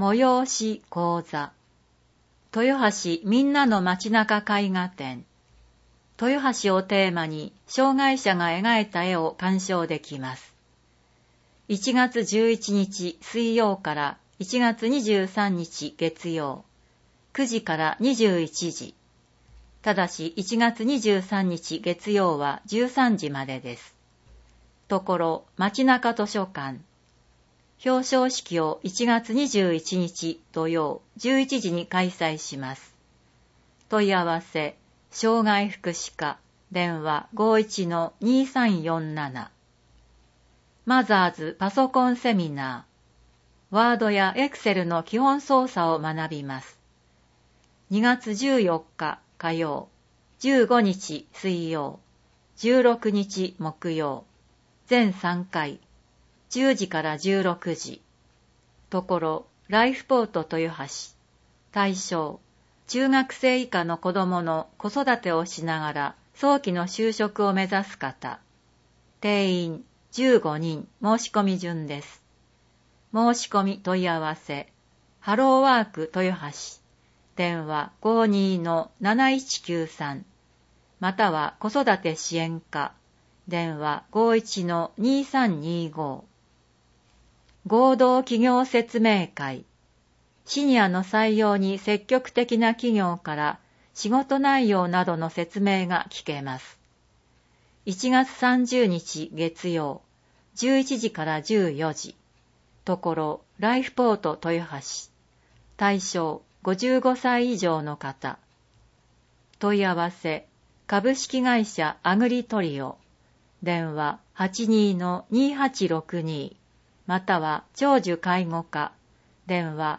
催し講座。豊橋みんなの街中絵画展。豊橋をテーマに障害者が描いた絵を鑑賞できます。1月11日水曜から1月23日月曜、9時から21時。ただし1月23日月曜は13時までです。ところ、街中図書館。表彰式を1月21日土曜11時に開催します。問い合わせ、障害福祉課、電話 51-2347。マザーズパソコンセミナー。ワードやエクセルの基本操作を学びます。2月14日火曜、15日水曜、16日木曜、全3回、10時から16時。ところ、ライフポート豊橋。対象、中学生以下の子供の子育てをしながら早期の就職を目指す方。定員15人申し込み順です。申し込み問い合わせ、ハローワーク豊橋。電話 52-7193。または子育て支援課。電話 51-2325。合同企業説明会。シニアの採用に積極的な企業から仕事内容などの説明が聞けます。1月30日月曜、11時から14時。ところ、ライフポート豊橋。対象、55歳以上の方。問い合わせ、株式会社アグリトリオ。電話 82-2862。または長寿介護課。電話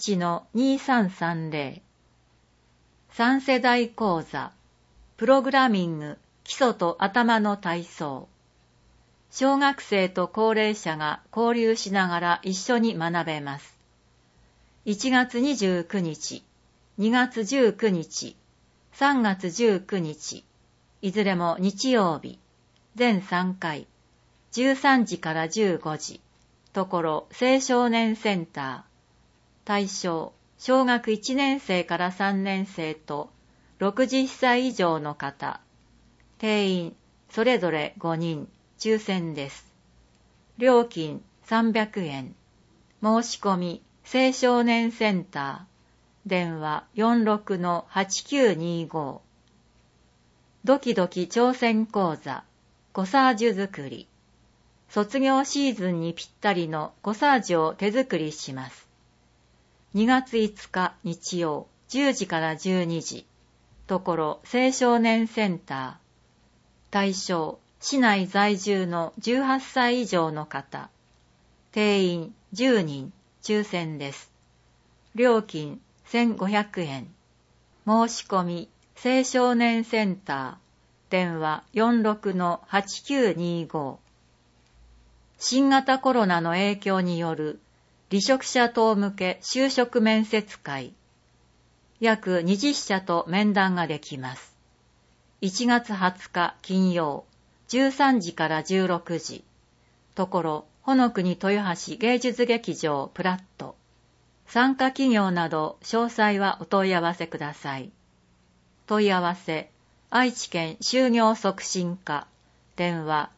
51-2330。3世代講座。プログラミング、基礎と頭の体操。小学生と高齢者が交流しながら一緒に学べます。1月29日、2月19日、3月19日、いずれも日曜日、全3回、13時から15時。ところ、青少年センター。対象、小学1年生から3年生と60歳以上の方。定員、それぞれ5人、抽選です。料金300円。申し込み、青少年センター。電話 46-8925。ドキドキ挑戦講座。コサージュ作り。卒業シーズンにぴったりのコサージュを手作りします。2月5日日曜、10時から12時。ところ、青少年センター。対象、市内在住の18歳以上の方。定員10人、抽選です。料金1500円。申し込み、青少年センター。電話 46-8925。新型コロナの影響による離職者等向け就職面接会。約20社と面談ができます。1月20日金曜、13時から16時。ところ、ほのくに豊橋芸術劇場プラット。参加企業など詳細はお問い合わせください。問い合わせ、愛知県就業促進課。電話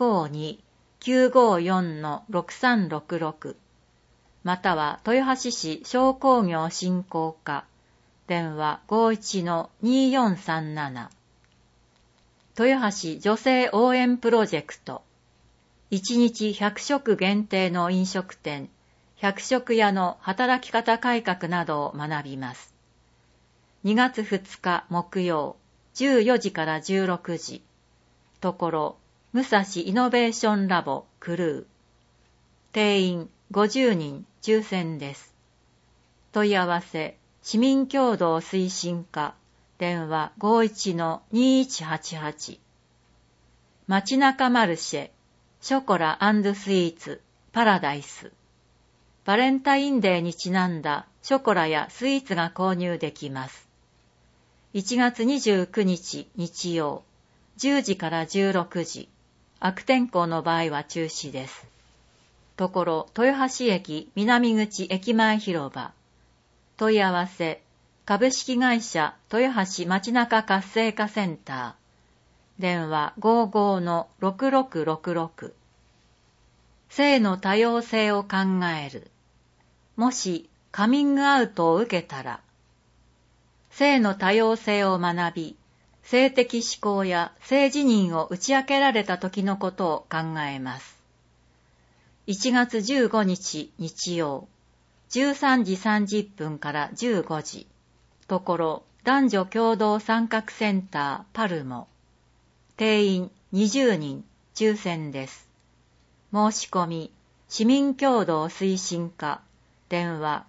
052-954-6366。または豊橋市商工業振興課。電話 51-2437。豊橋女性応援プロジェクト。1日100食限定の飲食店、100食屋の働き方改革などを学びます。2月2日木曜、14時から16時。ところ、武蔵イノベーションラボクルー。定員50人、抽選です。問い合わせ、市民協働推進課。電話 51-2188。街中マルシェ、ショコラ&スイーツ、パラダイス。バレンタインデーにちなんだショコラやスイーツが購入できます。1月29日日曜、10時から16時。悪天候の場合は中止です。 ところ豊橋駅南口駅前広場。問い合わせ、株式会社豊橋街中活性化センター。電話55-6666。性の多様性を考える。もしカミングアウトを受けたら。性の多様性を学び、性的指向や性自認を打ち明けられた時のことを考えます。1月15日日曜、13時30分から15時。ところ、男女共同参画センターパルモ。定員20人、抽選です。申し込み、市民共同推進課、電話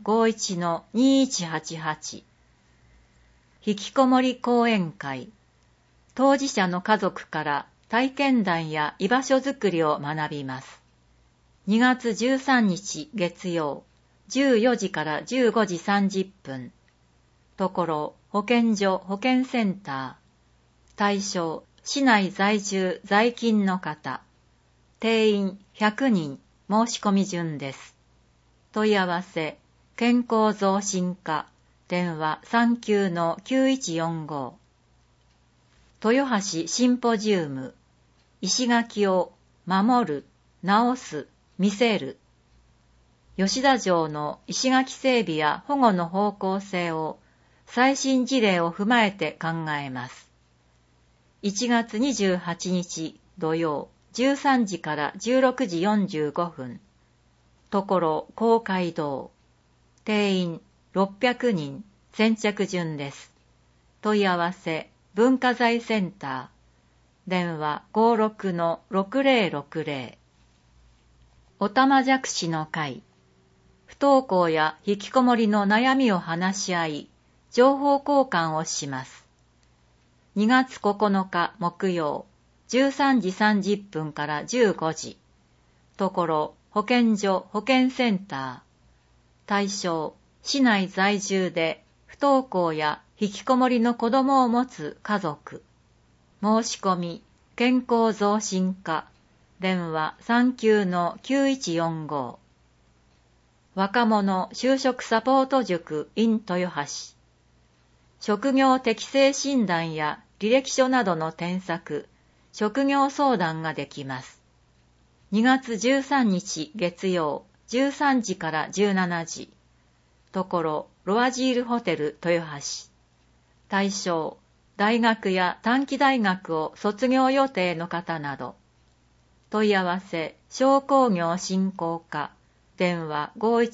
51-2188。引きこもり講演会。当事者の家族から体験談や居場所づくりを学びます。2月13日月曜、14時から15時30分。ところ、保健所保健センター。対象、市内在住在勤の方。定員100人、申し込み順です。問い合わせ、健康増進課。電話39-9145。豊橋シンポジウム。石垣を守る、直す、見せる。吉田城の石垣整備や保護の方向性を最新事例を踏まえて考えます。1月28日土曜13時から16時45分。ところ公会堂。定員600人、先着順です。問い合わせ、文化財センター。電話56-6060。おたまじゃくしの会。不登校や引きこもりの悩みを話し合い、情報交換をします。2月9日木曜、13時30分から15時。ところ、保健所保健センター。対象、市内在住で不登校や引きこもりの子供を持つ家族。申し込み、健康増進課。電話39-9145。若者就職サポート塾 in 豊橋。職業適性診断や履歴書などの添削、職業相談ができます。2月13日月曜、13時から17時。ところ、ロアジールホテル豊橋。対象、大学や短期大学を卒業予定の方など。問い合わせ、商工業振興課。電話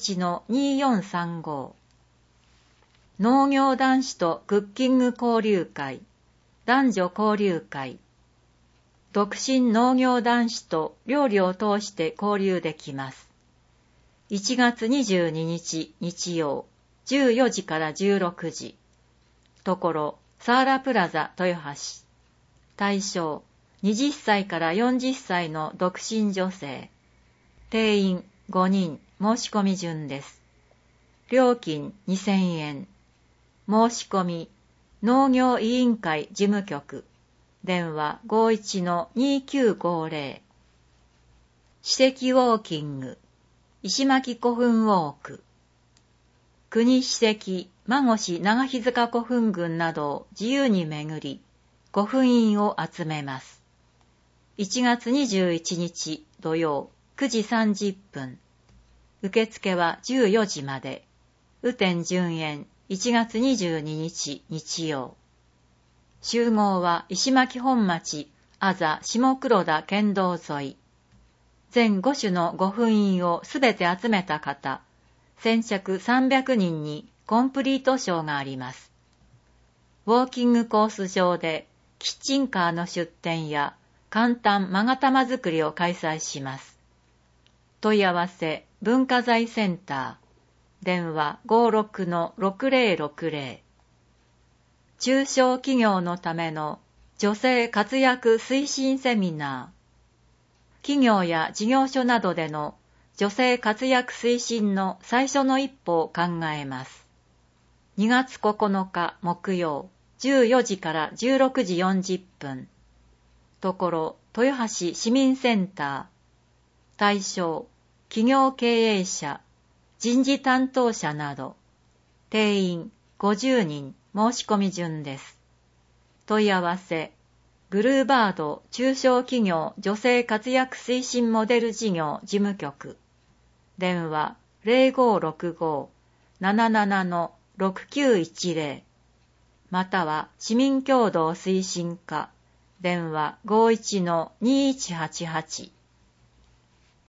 51-2435。農業男子とクッキング交流会。男女交流会。独身農業男子と料理を通して交流できます。1月22日日曜、14時から16時。ところ、サーラプラザ豊橋。対象、20歳から40歳の独身女性。定員5人、申し込み順です。料金2000円。申し込み、農業委員会事務局。電話51-2950。史跡ウォーキング。石巻古墳ウォーク。国史跡、馬越長日塚古墳群などを自由に巡り、古墳員を集めます。1月21日土曜9時30分。受付は14時まで。雨天順延1月22日日曜。集合は石巻本町、あざ下黒田県道沿い。全5種の御墳員をすべて集めた方、先着300人にコンプリート賞があります。ウォーキングコース上でキッチンカーの出店や簡単勾玉作りを開催します。問い合わせ、文化財センター。電話56-6060。中小企業のための女性活躍推進セミナー。企業や事業所などでの女性活躍推進の最初の一歩を考えます。2月9日木曜、14時から16時40分。ところ、豊橋市民センター。対象、 企業経営者、人事担当者など、定員50人申し込み順です。問い合わせ、ブルーバード中小企業女性活躍推進モデル事業事務局。電話0565-77-6910。または市民協働推進課。電話51-2188。